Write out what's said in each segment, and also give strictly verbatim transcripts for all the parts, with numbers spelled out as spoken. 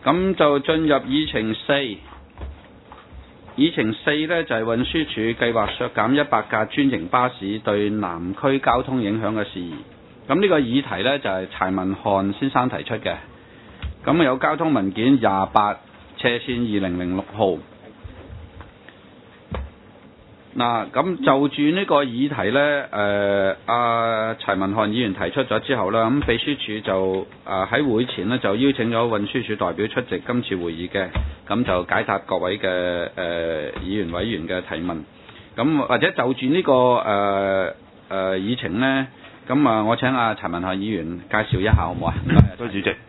咁就進入議程四。議程四呢，就係運輸署計劃削減一百架專營巴士對南區交通影響嘅事宜。咁呢個議題呢，就係柴文漢先生提出嘅。咁有交通文件廿八斜線二零零六號。嗱，咁就住呢個議題呢，誒阿柴文漢議員提出咗之後呢，咁秘書處就誒喺、呃、會前呢，就邀請咗運輸署代表出席今次會議嘅，咁就解答各位嘅誒、呃、議員委員嘅提問。咁或者就住呢、這個誒誒、呃呃、議程呢，咁啊，我請阿柴文漢議員介紹一下好唔好啊？ 多謝主席，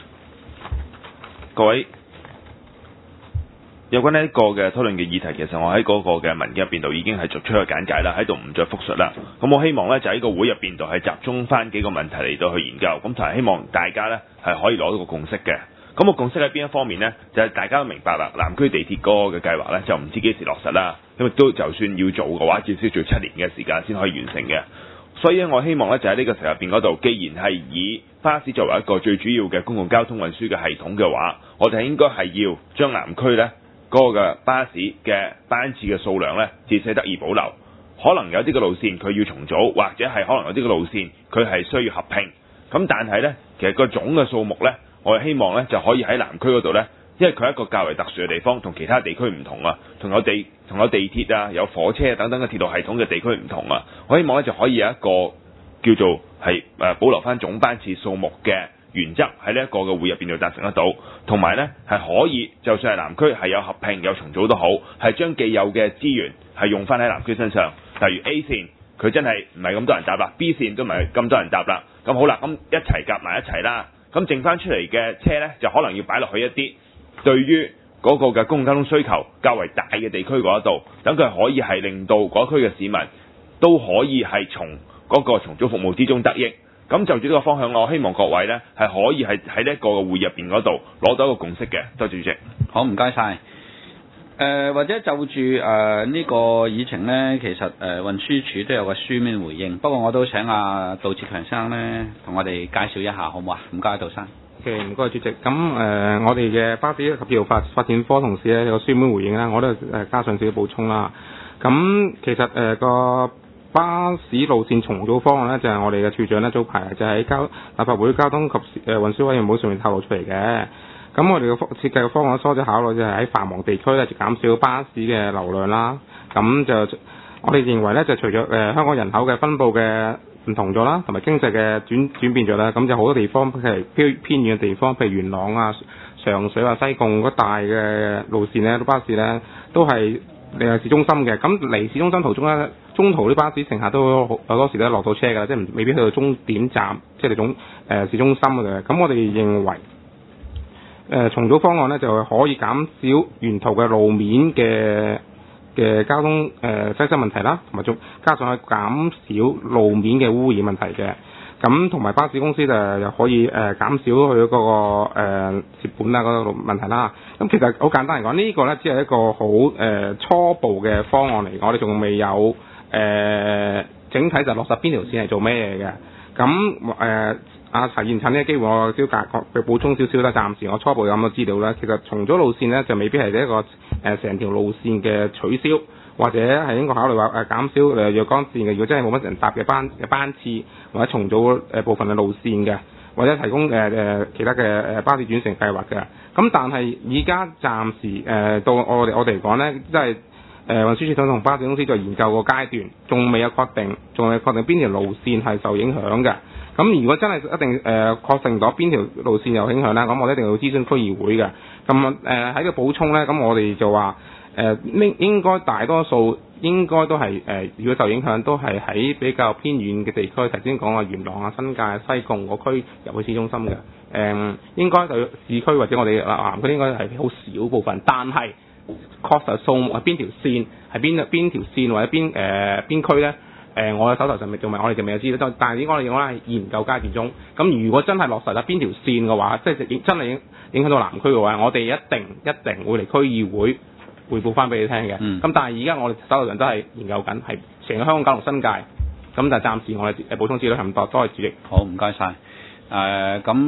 各位。有關呢一個嘅討論嘅議題，其實我喺嗰個嘅文件入邊度已經係作出咗簡介啦，喺度唔再複述啦。咁我希望呢，就喺個會入邊度係集中翻幾個問題嚟到去研究，咁就係希望大家呢係可以攞到個共識嘅。咁個共識喺邊一方面呢？就係、是、大家都明白啦，南區地鐵嗰個嘅計劃呢，就唔知幾時落實啦，因為都就算要做嘅話，至少做七年嘅時間先可以完成嘅。所以我希望呢，就喺呢個時候入邊嗰度，既然係以巴士作為一個最主要嘅公共交通運輸嘅系統嘅話，我哋應該係要將南區呢嗰個嘅巴士嘅班次嘅數量呢，至少得以保留。可能有啲嘅路線佢要重組，或者係可能有啲嘅路線佢係需要合併。咁但係呢，其實個總嘅數目呢，我哋希望呢就可以喺南區嗰度呢，因為佢係一個較為特殊嘅地方，同其他地區唔同啊，同有地同有地鐵啊、有火車等等嘅鐵路系統嘅地區唔同啊。我希望呢就可以有一個叫做係誒保留翻總班次數目嘅原則喺呢一個嘅會入邊就達成得到，同埋呢係可以，就算係南區係有合併有重組都好，係將既有嘅資源係用翻喺南區身上。例如 A 線佢真係唔係咁多人搭啦 ，B 線都唔係咁多人搭啦，咁好啦，咁一齊夾埋一齊啦，咁剩翻出嚟嘅車呢，就可能要擺落去一啲對於嗰個嘅公共交通需求較為大嘅地區嗰度，等佢可以係令到嗰區嘅市民都可以係從嗰個重組服務之中得益。咁就住呢個方向，我希望各位呢係可以係喺呢一個會入邊嗰度攞到一個共識嘅。多謝主席。 好，唔該晒。誒、呃、或者就住誒呢個議程呢，其實誒、呃、運輸署都有個書面回應，不過我都請阿、啊、杜志強生呢同我哋介紹一下，好唔好啊？唔該，杜生。 嘅唔該主席。咁誒、呃，我哋嘅巴士及鐵路發發展科同事呢有個書面回應啦，我都誒加上少少補充啦。咁其實誒個、呃、巴士路線重組方案呢，就係、是、我哋嘅處長呢早排就喺交立法會交通及誒運輸委員會上面透露出嚟嘅。咁我哋嘅設計嘅方案，初步考慮就係喺繁忙地區咧，就減少巴士嘅流量啦。咁就我哋認為咧，就隨着誒、呃、香港人口嘅分佈嘅唔同咗啦，同埋經濟嘅轉轉變咗啦，咁就好多地方譬如偏偏遠嘅地方，譬如元朗啊、上水啊、西貢嗰帶嘅路線咧，啲巴士咧都係誒市中心嘅。咁離市中心途中咧，中途啲巴士乘客都好多時咧落到車㗎，即係未必去到終點站，即係你種誒市中心嘅。咁我哋認為。誒、呃、重組方案咧就可以減少沿途嘅路面嘅嘅交通誒擠塞問題啦，同埋仲加上去減少路面嘅污染問題嘅。咁同埋巴士公司就又可以誒、呃、減少佢嗰、那個誒蝕、呃、本啊嗰個問題啦。咁其實好簡單嚟講，呢、這個咧只係一個好誒、呃、初步嘅方案嚟，我哋仲未有誒、呃、整體就落實邊條線係做咩嘢嘅。咁誒。呃阿陳彥趁呢個機會，我少格佢補充少少啦。暫時我初步有咁嘅資料啦。其實重組路線呢，就未必係一個誒成條路線嘅取消，或者係應該考慮話誒減少誒若干線嘅。如果真係冇乜人搭嘅班嘅班次，或者重組誒部分嘅路線嘅，或者提供誒誒、呃、其他嘅誒巴士轉乘計劃嘅。咁但係而家暫時誒、呃、到我哋我哋嚟講呢，即係誒運輸署同巴士公司在研究個階段，仲未有確定，仲未確定邊條路線係受影響嘅。咁如果真係一定誒、呃、確定咗邊條路線有影響咧，咁我哋一定要諮詢區議會嘅。咁誒喺個補充咧，咁我哋就話誒應應該大多數應該都係誒、呃，如果受影響都係喺比較偏遠嘅地區，頭先講話元朗啊、新界、西貢嗰區入去市中心嘅。誒、呃、應該就市區或者我哋南區應該係好少部分，但係確實數目係邊條線係邊邊條線或者邊誒、呃、邊區咧？誒、呃，我嘅手頭上未仲未，我哋就未有知道。但係點講咧？我係研究階段中。咁如果真係落實咗邊條線嘅話，即係真係影影響到南區嘅話，我哋一定一定會嚟區議會彙報翻俾你聽嘅。咁、嗯、但係而家我哋手頭上都係研究緊，係成個香港九龍新界。咁但係暫時我哋誒補充資料係咁多，多謝主席。 好，唔該晒。誒咁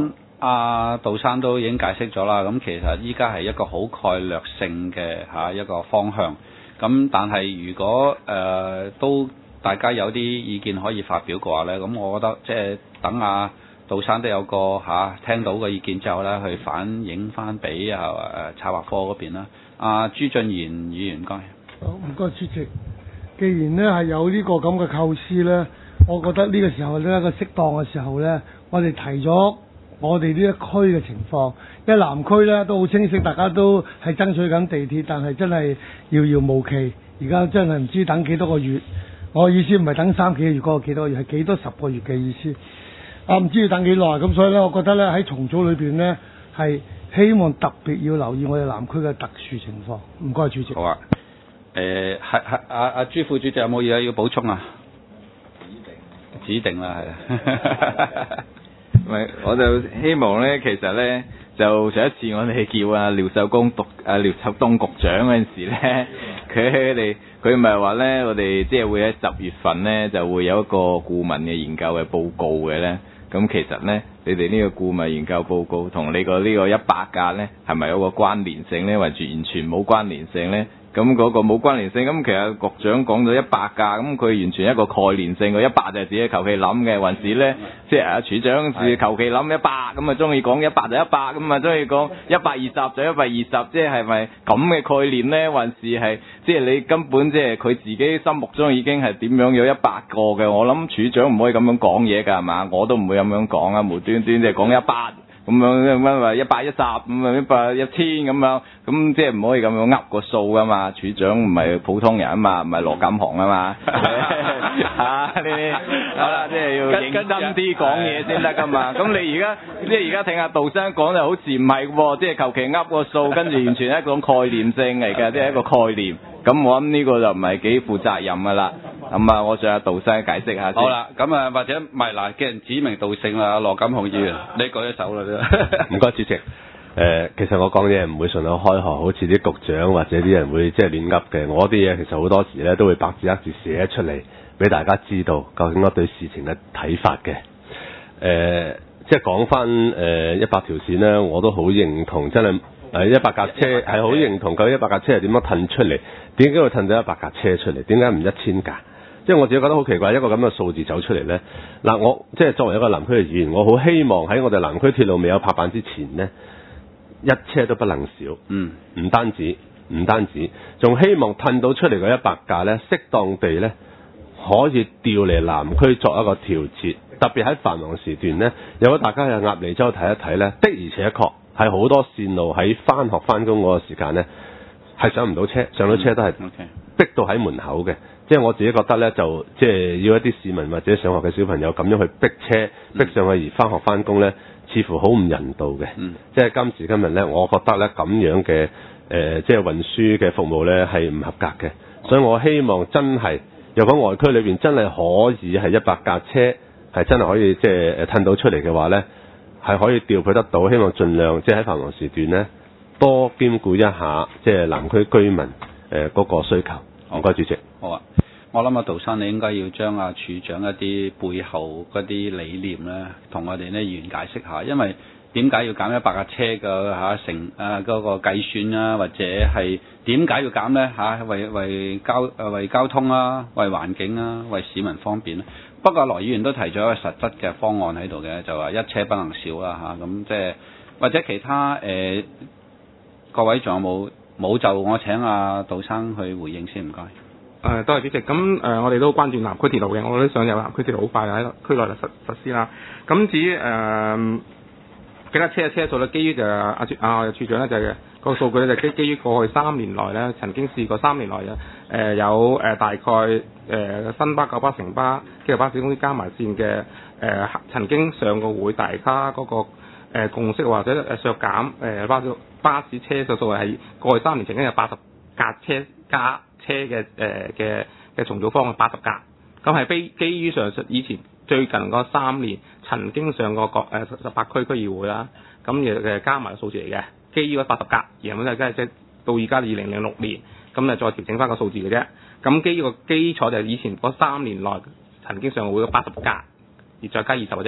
阿杜生都已經解釋咗啦。咁其實依家係一個好概略性嘅嚇一個方向。咁但係如果誒、呃、都大家有啲意見可以發表嘅話咧，咁我覺得即係等阿杜生都有個嚇、啊、聽到嘅意見之後咧，去反映翻俾啊誒策劃科嗰邊啦。阿、啊、朱俊賢議員，唔該。 好，唔該主席。既然咧係有呢個咁嘅構思咧，我覺得呢個時候咧，一個適當嘅時候咧，我哋提咗我哋呢一區嘅情況。因為南區咧都好清晰，大家都係爭取緊地鐵，但係真係遙遙無期。而家真係唔知等幾多個月。我意思唔係等三幾個月嗰個幾多個月，係幾多十個月嘅意思。啊，唔知要等幾耐。咁所以咧，我覺得咧喺重組裏邊咧係希望特別要留意我哋南區嘅特殊情況。唔該，主席。 好啊。誒係係阿阿朱副主席有冇嘢要補充啊？指定指定啦，係啊。 咪我就希望咧，其實咧就上一次我哋叫阿廖秀公讀阿廖秀東局長嗰陣時咧，佢哋佢咪話咧，我哋即係會喺十月份咧就會有一個顧問嘅研究嘅報告嘅咧。咁其實咧，你哋呢個顧問研究報告同你個呢個一百架咧，係咪有個關聯性咧，或者完全冇關聯性咧？咁嗰個冇關聯性，咁其實局長講咗一百架，咁佢完全一個概念性，個一百就係自己求其諗嘅，還是咧即係阿處長是求其諗一百，咁啊中意講一百就一百，咁啊中意講一百二十就一百二十，即係係咪咁嘅概念咧？還是係即係你根本即係佢自己心目中已經係點樣有一百個嘅？我諗處長唔可以咁樣講嘢㗎，係嘛？我都唔會咁樣講啊，無端端即係講一百。咁樣咁樣話一百一十咁啊一百一千咁樣，咁即係唔可以咁樣噏個數噶嘛？處長唔係普通人啊嘛，唔係羅錦雄啊嘛，嚇呢啲好啦，即係要認真啲講嘢先得噶嘛。咁你而家即係而家聽阿杜生講就好似唔係喎，即係求其噏個數，跟住完全係一種概念性嚟嘅，即係一個概念。咁我諗呢個就唔係幾負責任噶啦。咁啊，我想阿杜生解釋下先。 好啦，咁啊，或者唔係嗱，既然指名道姓啦，羅錦雄議員，你舉一手啦啫。 唔該，主席。誒、呃，其實我講嘢唔會順口開河，好似啲局長或者啲人會即係亂噏嘅。我啲嘢其實好多時咧都會白紙黑字寫出嚟，俾大家知道究竟我對事情嘅睇法嘅。誒、呃，即係講翻誒一百條線咧，我都好認同，真係誒一百架車係好認同，究竟一百架車係點樣褪出嚟？點解會褪到一百架車出嚟？點解唔一千架？即係我自己覺得好奇怪，一個咁嘅數字走出嚟呢。嗱，我即係作為一個南區嘅議員，我好希望喺我哋南區鐵路未有拍板之前呢，一車都不能少。嗯，唔單止，唔單止，仲希望褪到出嚟嘅一百架呢，適當地呢，可以調嚟南區作一個調節。特別喺繁忙時段呢，如果大家有鴨脷洲睇一睇呢，的而且確係好多線路喺返學返工嗰個時間呢，係上唔到車，上到車都係逼到喺門口嘅。即係我自己覺得呢，就即係要一啲市民或者上學嘅小朋友咁樣去逼車逼上去而返學返工呢，似乎好唔人道嘅。嗯、即係今時今日呢，我覺得呢咁樣嘅誒、呃，即係運輸嘅服務呢係唔合格嘅。所以我希望真係，如果外區裏邊真係可以係一百架車係真係可以即係褪到出嚟嘅話呢，係可以調配得到。希望盡量即係喺繁忙時段呢，多兼顧一下即係南區居民誒嗰、呃那個需求。唔該，主席。好啊， 我諗阿杜生你應該要將阿處長一啲背後嗰啲理念咧，同我哋呢議員解釋下，因為點解要減一百架車嘅嚇成誒嗰個計算啊，或者係點解要減咧嚇？為為交誒為交通啊，為環境啊，為市民方便咧。不過羅議員都提咗一個實質嘅方案喺度嘅，就話一車不能少啦嚇。咁即係或者其他誒、呃、各位仲有冇？冇就我請阿杜生去回應先，唔該。 誒，多謝主席。咁誒、呃，我哋都關注南區鐵路嘅，我都想有南區鐵路好快喺區內嚟實實施啦。咁至於誒幾架車嘅車數咧，基於就係阿處阿處長咧就係、是、個數據咧就基基於過去三年內咧曾經試過三年內嘅誒、呃、有誒、呃、大概誒、呃、新巴、九巴、城巴、機動巴士公司加埋線嘅誒、呃、曾經上過會，大家嗰、那個。誒、呃、共識或者誒削減誒、呃、巴士巴士車數數係過去三年曾經有八十架車加車嘅誒嘅嘅重組方案八十架，咁係基基於上述以前最近嗰三年曾經上過各誒十八區區議會啦，咁誒誒加埋個數字嚟嘅，基於嗰八十架，然後咧即係即係到而家二零零六年，咁誒再調整翻個數字嘅啫，咁基於個基礎就係以前嗰三年內曾經上過會嘅八十架。而再加二十嘅啫，咁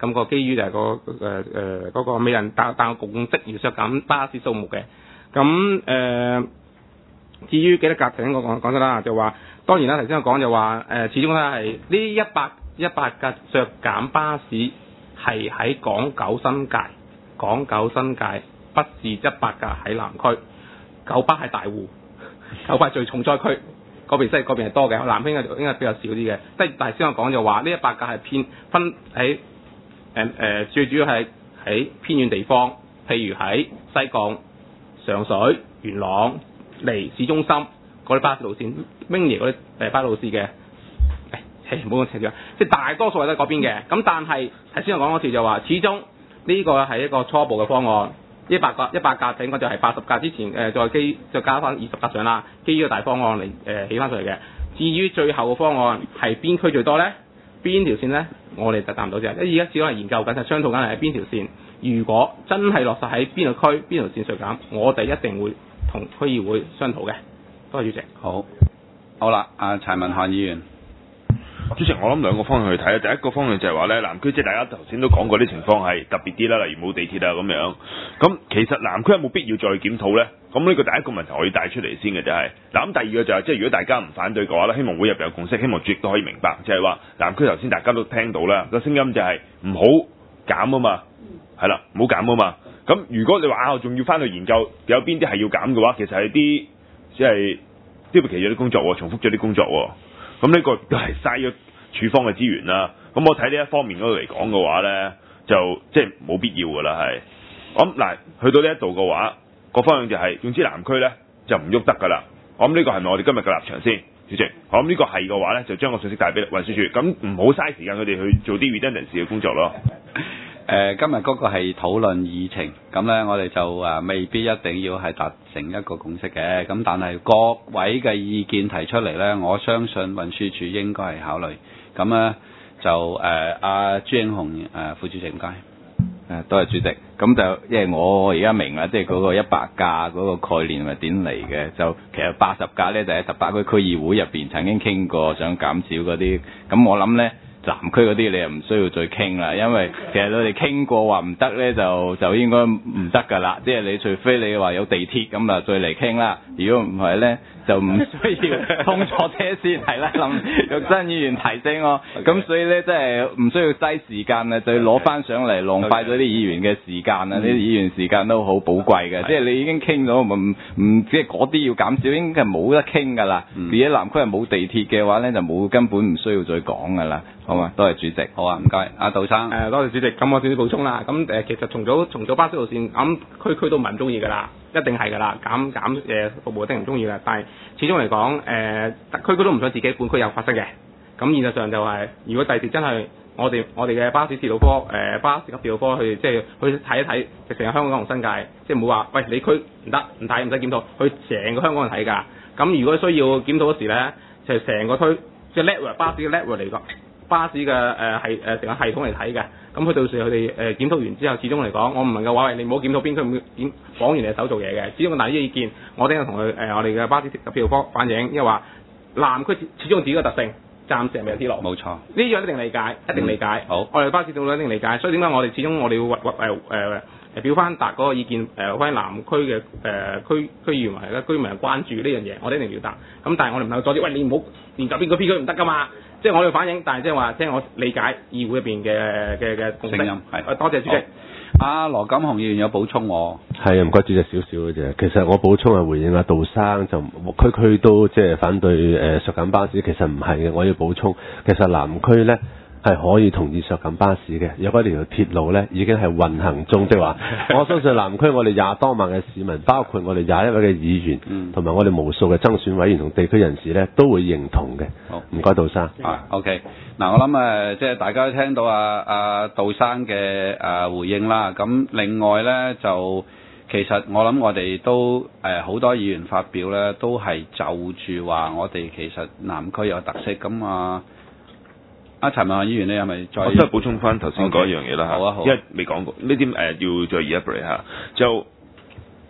咁、個基於就係、個誒誒嗰個未能達達到共識而削減巴士數目嘅。咁誒、呃、至於幾多格，頭先我講講咗啦，就話當然啦，頭先我講就話誒、呃，始終咧係呢一百一百格削減巴士係喺港九新界，港九新界不是一百格喺南區，九巴係大戶，九巴係最重災區。嗰邊即係嗰邊係多嘅，南邊應該應該比較少啲嘅。即係但係先我講就話呢一百格係偏分喺誒誒最主要係喺偏遠地方，譬如喺西貢、上水、元朗、離市中心嗰啲巴士路線 mini 嗰啲誒巴士路線嘅，誒唔好講扯住啊！即係大多數係喺嗰邊嘅。咁但係頭先我講嗰次就話，始終呢個係一個初步嘅方案。一百格一百格整，我就係八十格之前誒、呃、再基再加翻二十格上啦，基於個大方案嚟誒、呃、起翻上嚟嘅。至於最後嘅方案係邊區最多咧？邊條線咧？我哋就答唔到啫。因為而家只可能研究緊，係商討緊係邊條線。如果真係落實喺邊個區、邊條線削減，我哋一定會同區議會商討嘅。多謝主席。 好，好啦，阿柴文漢議員。 主席，我諗兩個方向去睇啊。第一個方向就係話咧，南區即係大家頭先都講過啲情況係特別啲啦，例如冇地鐵啊咁樣。咁其實南區有冇必要再檢討咧？咁呢個第一個問題我要帶出嚟先嘅就係、是，嗱咁第二個就係、是、即係如果大家唔反對嘅話咧，希望會入邊有共識，希望主席都可以明白，就係、是、話南區頭先大家都聽到啦，個聲音就係唔好減啊嘛，係啦，唔好減啊嘛。咁如果你話啊，仲要翻去研究有邊啲係要減嘅話，其實係啲即係啲其實啲工作喎，重複咗啲工作喎。咁呢個都係嘥咗處方嘅資源啦。咁我睇呢一方面嗰度嚟講嘅話咧，就即係冇必要㗎啦，係。咁嗱，去到呢一度嘅話，個方向就係、是，總之南區咧就唔喐得㗎啦。我諗呢個係咪我哋今日嘅立場先，主席？我諗呢個係嘅話咧，就將個信息帶俾運輸署，咁唔好嘥時間佢哋去做啲 redundant 嘅工作咯。 誒、呃，今日嗰個係討論議程，咁咧我哋就誒、呃、未必一定要係達成一個共識嘅，咁但係各位嘅意見提出嚟咧，我相信運輸署應該係考慮。咁咧就誒阿朱英雄誒、呃、副主席唔該。 誒，多謝主席。咁就因為我而家明啦，即係嗰個一百架嗰個概念係點嚟嘅？就其實八十架咧就喺十八區區議會入邊曾經傾過，想減少嗰啲。咁我諗咧。南區嗰啲你又唔需要再傾啦，因為其實你哋傾過話唔得咧，就就應該唔得㗎啦。即係你除非你話有地鐵咁啊，再嚟傾啦。如果唔係咧，就唔需要通咗車先係啦。林玉珍議員提醒我，咁、okay. 所以咧真係唔需要嘥時間啊，就攞翻上嚟浪費咗啲議員嘅時間啊！啲、okay. 議員時間都好寶貴嘅，即係你已經傾咗，唔唔即係嗰啲要減少，應該係冇得傾㗎啦。而且南區係冇地鐵嘅話咧，就冇根本唔需要再講㗎啦。好啊，多謝主席。 好啊，唔該。阿杜生。誒、呃，多謝主席。咁我少少補充啦。咁誒、呃，其實重組重組巴士路線，咁區區都唔係唔中意㗎啦，一定係㗎啦。減減誒服務一定唔中意㗎。但係始終嚟講，誒、呃，區區都唔想自己本區有發生嘅。咁現實上就係、是，如果第時真係我哋我哋嘅巴士鐵路科誒、呃、巴士及鐵路科去即係去睇一睇，直成個香港同新界，即係唔好話喂你區唔得唔睇唔使檢討，去成個香港人睇㗎。咁如果需要檢討嗰時咧，就成個區即係 network 巴士嘅 network 嚟講。巴士嘅誒係誒成個系統嚟睇嘅，咁佢到時佢哋誒檢討完之後，始終嚟講，我唔能夠話喂你唔好檢討邊區唔檢講完你手做嘢嘅。始終個大啲意見，我聽日同佢誒我哋嘅巴士及鐵路科反映，因為話南區始終自己嘅特性，暫時係未有鐵路。冇錯，呢樣一定理解，一定理解。嗯、好，我哋巴士鐵路一定理解，所以點解我哋始終我哋要誒誒誒表翻達嗰個意見誒，翻、呃、南區嘅誒、呃、區區議員或者居民關注呢樣嘢，我哋一定要表達。咁但係我哋唔能夠阻止，喂你唔好連就邊個邊區唔得㗎嘛。即係我哋反映，但係即係話，即係我理解議會入邊嘅嘅嘅聲音係。多謝主席。阿羅錦雄議員有補充我。 係啊，唔該主席少少嘅啫。其實我補充係回應阿杜生，就區區都即係反對誒削減巴士，其實唔係嘅。我要補充，其實南區咧係可以同意削減巴士嘅。有嗰條鐵路咧已經係運行中，即係話我相信南區我哋廿多萬嘅市民，包括我哋廿一位嘅議員，同、嗯、埋我哋無數嘅爭選委員同地區人士咧，都會認同嘅。好，唔該杜生。 啊 ，OK。嗱，我諗誒，即係大家都聽到阿阿杜生嘅誒回應啦。咁另外咧，就其實我諗我哋都誒好多議員發表咧，都係就住話我哋其實南區有特色咁啊。阿陳文漢議員，你係咪再？我真係補充翻頭先嗰一樣嘢啦嚇， 好啊好啊， 因為未講過呢啲誒，要再 elaborate 下。就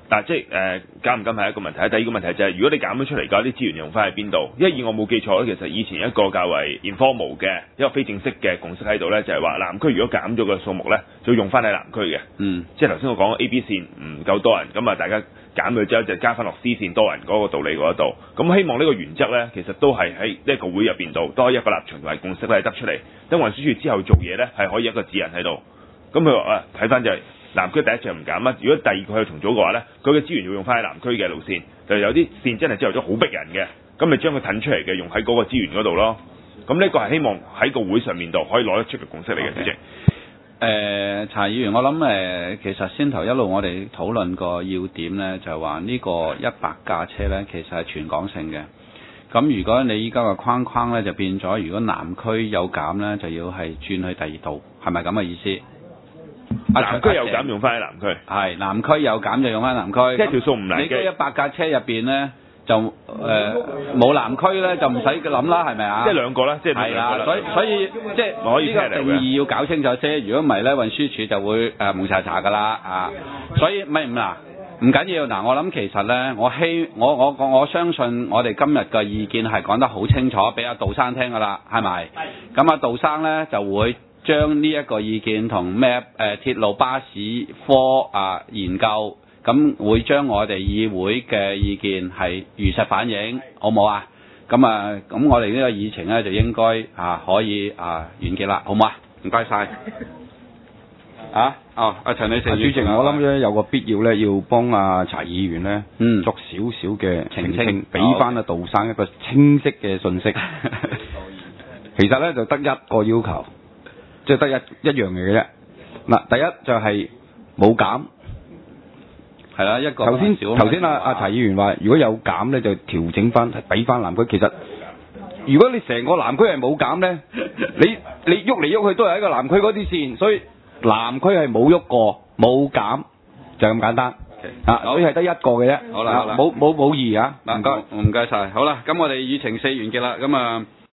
嗱，即係誒減唔減係一個問題。第二個問題就係、是、如果你減咗出嚟嘅啲資源用翻喺邊度？因為以我冇記錯咧，其實以前一個較為 informal 嘅一個非正式嘅共識喺度咧，就係、是、話南區如果減咗個數目咧，就用翻喺南區嘅。嗯，即係頭先我講 A B 線唔夠多人，咁啊大家減咗之後就加翻落 C 線多人嗰個道理嗰度。咁希望呢個原則咧，其實都係喺呢一個會入邊度多一個立場同埋共識咧得出嚟。等運輸署之後做嘢咧，係可以一個指引喺度。咁佢話啊，睇翻就係、是。南區第一場唔減啊！如果第二個去重組嘅話咧，佢嘅資源要用翻喺南區嘅路線，就有啲線真係之後都好逼人嘅，咁咪將佢騰出嚟嘅用喺嗰個資源嗰度咯。咁呢個係希望喺個會上面度可以攞得出嘅共識嚟嘅，主席。 誒，查議員，我諗誒、呃，其實先頭一路我哋討論個要點咧，就係話呢個一百架車咧，其實係全港性嘅。咁如果你依家個框框咧就變咗，如果南區有減咧，就要係轉去第二度，係咪咁嘅意思？ 南區有減用翻喺南區， 係南區有減就用翻南區， 即係條數唔嚟嘅。 你嗰一百架車入邊咧，就誒冇南區咧，就唔使諗啦，係咪啊？ 即係兩個啦，即係係啦，所以所以即係呢個定義要搞清楚先。如果唔係咧，運輸署就會誒蒙查查㗎啦啊！所以咪唔嗱唔緊要嗱，我諗其實咧，我希我我我我相信我哋今日嘅意見係講得好清楚，俾阿杜生聽㗎啦，係咪？咁阿杜生咧就會將呢一個意見同咩誒鐵路巴士科啊研究，咁會將我哋議會嘅意見係如實反映，好冇啊？咁啊，咁我哋呢個議程咧就應該啊可以啊完結啦，好唔好啊？唔該晒。啊，哦，阿陳女士， 主席，我諗咧有個必要咧，要幫阿查議員咧，嗯，作少少嘅澄清，俾翻阿杜生一個清晰嘅信息。其實咧就得一個要求。即係得一一樣嘢嘅啫。嗱，第一就係冇減， 係啦，一個頭先頭先阿阿查議員話，如果有減咧，就調整翻俾翻南區。其實如果你成個南區係冇減咧，你你喐嚟喐去都係一個南區嗰啲線，所以南區係冇喐過冇減，就咁簡單。Okay. 啊，所以係得一個嘅啫。 好啦，好啦， 冇冇冇二啊。 唔該，唔該晒。好啦，咁我哋議程四完結啦，咁啊。